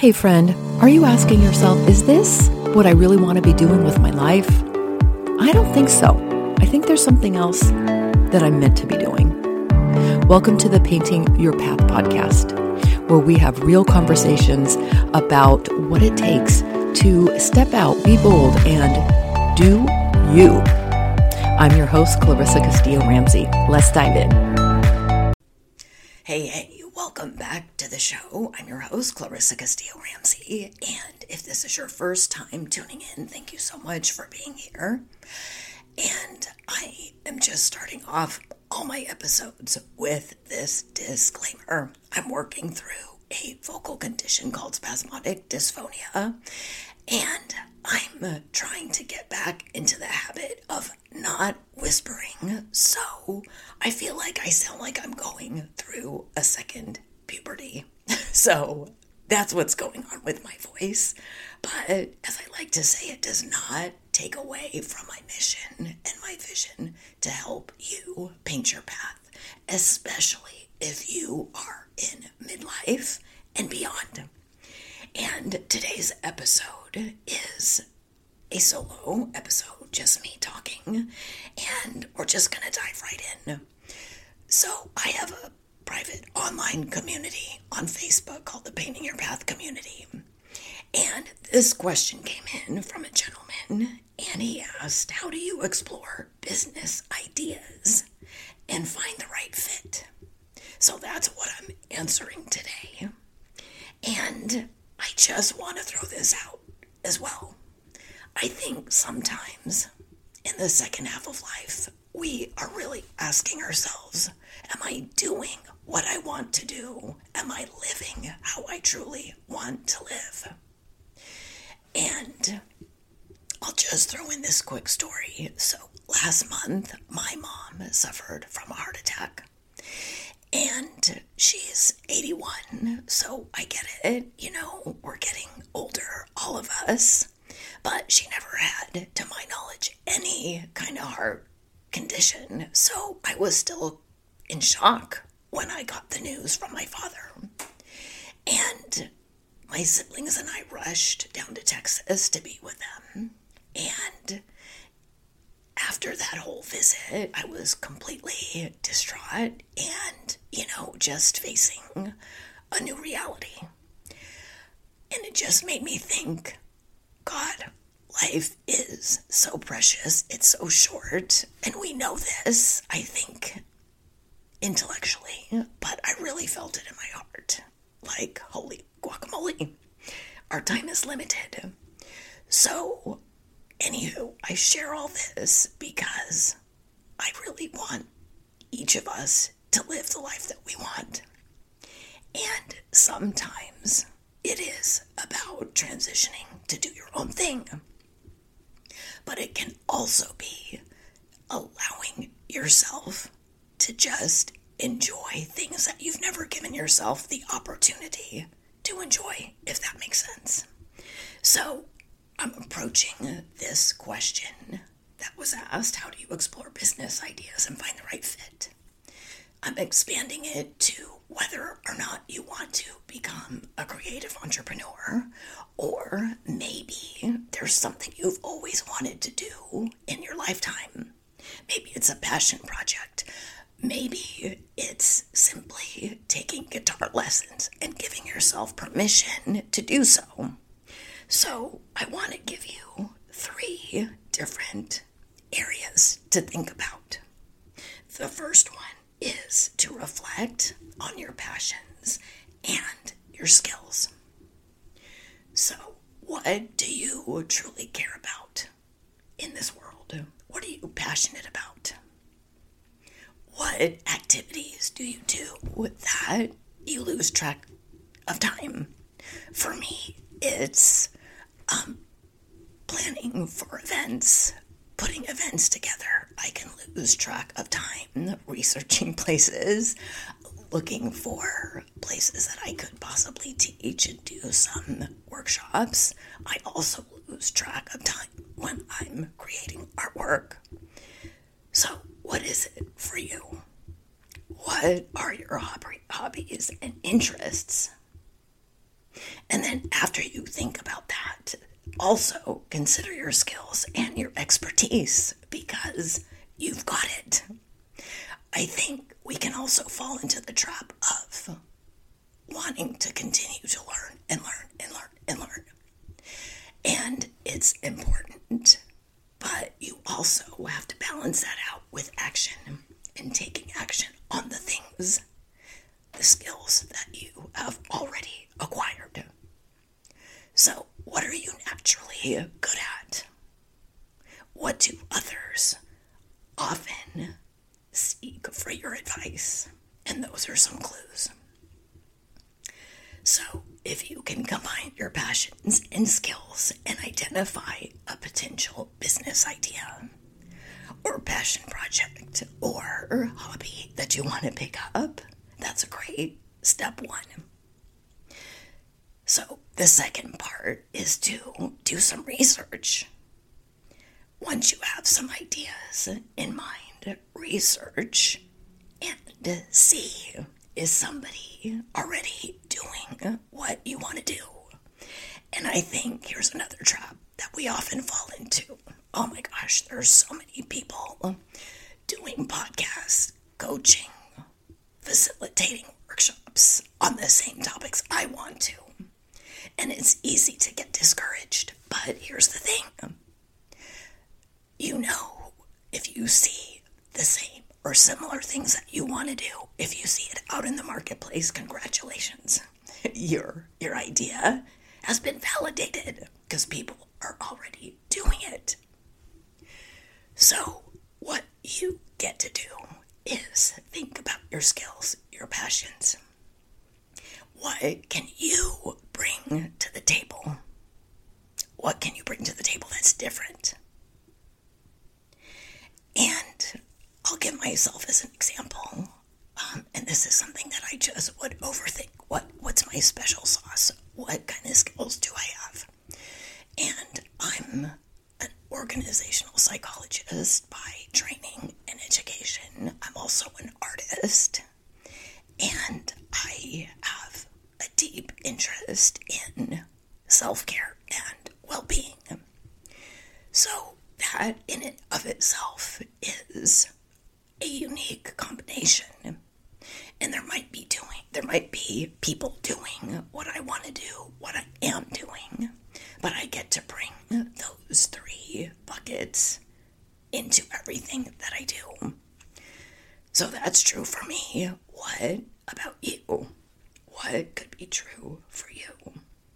Hey friend, are you asking yourself, is this what I really want to be doing with my life? I don't think so. I think there's something else that I'm meant to be doing. Welcome to the Painting Your Path podcast, where we have real conversations about what it takes to step out, be bold, and do you. I'm your host, Clarissa Castillo-Ramsey. Let's dive in. Hey, welcome back to the show. I'm your host, Clarissa Castillo-Ramsey, and if this is your first time tuning in, thank you so much for being here. And I am just starting off all my episodes with this disclaimer. I'm working through a vocal condition called spasmodic dysphonia, and I'm trying to get back into the habit of not whispering, so I feel like I sound like I'm going through a second puberty. So that's what's going on with my voice. But as I like to say, it does not take away from my mission and my vision to help you paint your path, especially if you are in midlife and beyond. And today's episode is a solo episode, just me talking, and we're just going to dive right in. So I have a private online community on Facebook called the Painting Your Path community. And this question came in from a gentleman, and he asked, how do you explore business ideas and find the right fit? So that's what I'm answering today. And I just want to throw this out as well. I think sometimes in the second half of life, we are really asking ourselves, am I doing what I want to do? Am I living how I truly want to live? And I'll just throw in this quick story. So last month, my mom suffered from a heart attack. And she's 81, so I get it. You know, we're getting older, all of us. But she never had, to my knowledge, any kind of heart condition. So I was still in shock when I got the news from my father. And my siblings and I rushed down to Texas to be with them. And after that whole visit, I was completely distraught and, just facing a new reality. And it just made me think, God, life is so precious, it's so short, and we know this, I think, intellectually, but I really felt it in my heart. Like, holy guacamole, our time is limited. So, anywho, I share all this because I really want each of us to live the life that we want. And sometimes it is about transitioning to do your own thing. But it can also be allowing yourself to just enjoy things that you've never given yourself the opportunity to enjoy, if that makes sense. So I'm approaching this question that was asked, how do you explore business ideas and find the right fit? I'm expanding it to whether or not you want to become a creative entrepreneur, or maybe there's something you've always wanted to do in your lifetime. Maybe it's a passion project. Maybe it's simply taking guitar lessons and giving yourself permission to do so. So I want to give you 3 different areas to think about. The first one is to reflect on your passions and your skills. So, what do you truly care about in this world? What are you passionate about? What activities do you do that you lose track of time? For me, it's planning for events, putting events together. I can lose track of time researching places, looking for places that I could possibly teach and do some workshops. I also lose track of time when I'm creating artwork. So, what is it for you? What are your hobbies and interests? And And then after you think about that, also consider your skills and your expertise because you've got it. I think we can also fall into the trap of wanting to continue to learn and learn and learn and learn. And it's important, but you also have to balance that out with action and taking action on the things, the skills that you have already acquired. So, what are you naturally good at? What do others often seek for your advice? And those are some clues. So, if you can combine your passions and skills and identify a potential business idea or passion project or hobby that you want to pick up, that's a great step one. So, the second part is to do some research. Once you have some ideas in mind, research and see, is somebody already doing what you want to do? And I think here's another trap that we often fall into. Oh my gosh, there's so many people doing podcasts, coaching, facilitating workshops on the same topics I want to. And it's easy to get discouraged. But here's the thing. You know, if you see the same or similar things that you want to do, if you see it out in the marketplace, congratulations. Your idea has been validated because people are already doing it. So what you get to do is think about your skills, your passions. What can you bring to the table? What can you bring to the table that's different? And I'll give myself as an example. And this is something that I just would overthink. What's my special sauce? What kind of skills do I have? And I'm an organizational psychologist by training and education. I'm also an artist. And I have a deep interest in self-care and well-being. So that in and of itself is a unique combination. And there might be people doing what I want to do, what I am doing, but I get to bring those three buckets into everything that I do. So that's true for me. What about you? What could be true for you?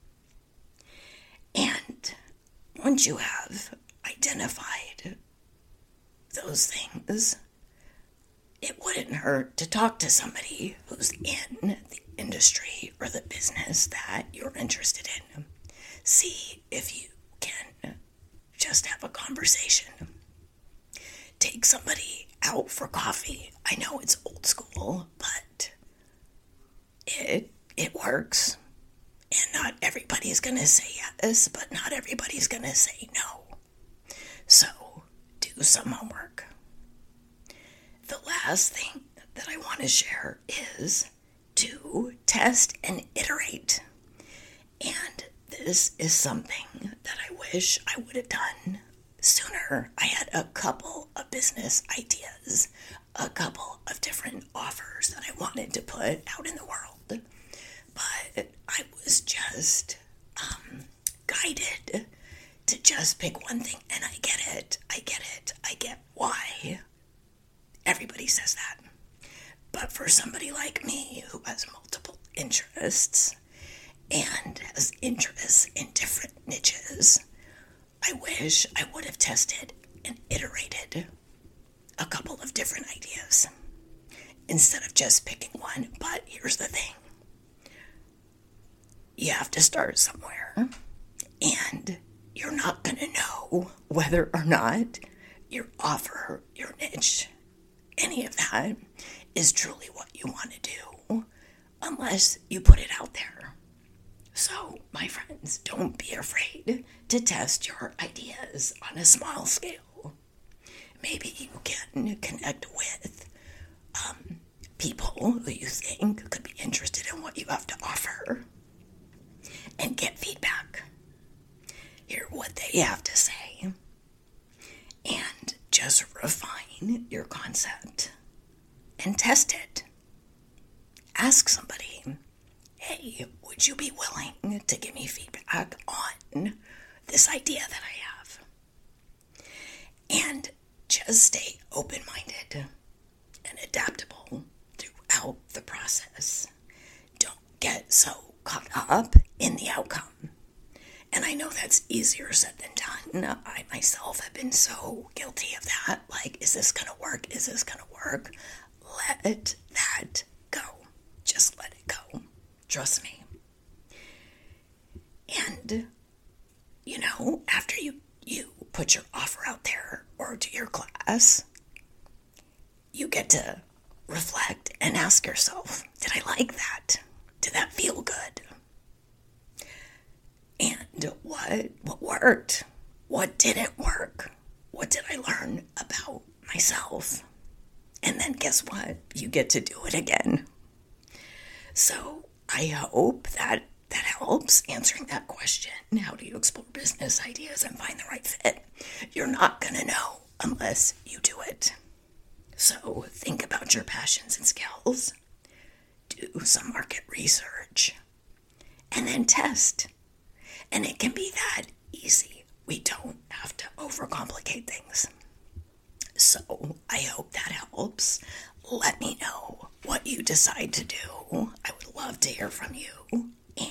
And once you have identified those things, it wouldn't hurt to talk to somebody who's in the industry or the business that you're interested in. See if you can just have a conversation. Take somebody out for coffee. I know it's old school, but it works. And not everybody's going to say yes, but not everybody's going to say no. So do some homework. The last thing that I want to share is to test and iterate. And this is something that I wish I would have done sooner. I had a couple of business ideas, a couple of different offers that I wanted to put out in the world. But I was just guided to just pick one thing. And I get it. I get why. Everybody says that. But for somebody like me who has multiple interests and has interests in different niches, I wish I would have tested and iterated a couple of different ideas instead of just picking one. But here's the thing. You have to start somewhere, and you're not going to know whether or not your offer, your niche, any of that is truly what you want to do unless you put it out there. So, my friends, don't be afraid to test your ideas on a small scale. Maybe you can connect with people who you think could be interested in what you have to offer. and get feedback. Hear what they have to say, and just refine your concept and test it. Ask somebody, hey, would you be willing to give me feedback on this idea that I have? And just stay open-minded and adaptable throughout the process. Don't get so caught up in the outcome. And I know that's easier said than done. I myself have been so guilty of that. Like, is this going to work? Is this going to work? Let that go. Just let it go. Trust me. And, after you put your offer out there or to your class, you get to reflect and ask yourself, did I like that? Did that feel good? And what worked? What didn't work? What did I learn about myself? And then guess what? You get to do it again. So I hope that helps answering that question. How do you explore business ideas and find the right fit? You're not going to know unless you do it. So think about your passions and skills. Do some market research. And then test. And it can be that easy. We don't have to overcomplicate things. So I hope that helps. Let me know what you decide to do. I would love to hear from you. And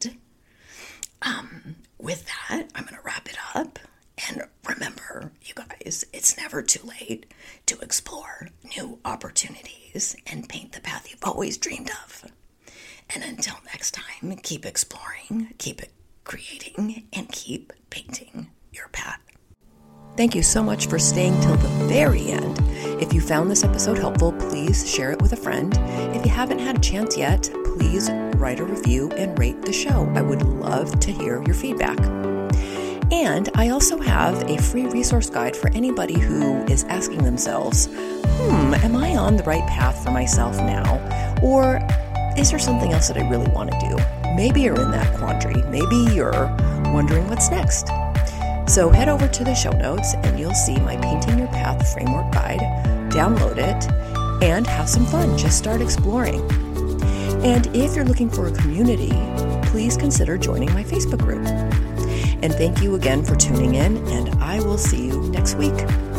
with that, I'm going to wrap it up. And remember, you guys, it's never too late to explore new opportunities and paint the path you've always dreamed of. And until next time, keep exploring, keep creating, and keep painting your path. Thank you so much for staying till the very end. If you found this episode helpful, please share it with a friend. If you haven't had a chance yet, please write a review and rate the show. I would love to hear your feedback. And I also have a free resource guide for anybody who is asking themselves, am I on the right path for myself now? Or is there something else that I really want to do? Maybe you're in that quandary. Maybe you're wondering what's next. So head over to the show notes and you'll see my Painting Your Path framework guide. Download it and have some fun. Just start exploring. And if you're looking for a community, please consider joining my Facebook group. And thank you again for tuning in, and I will see you next week.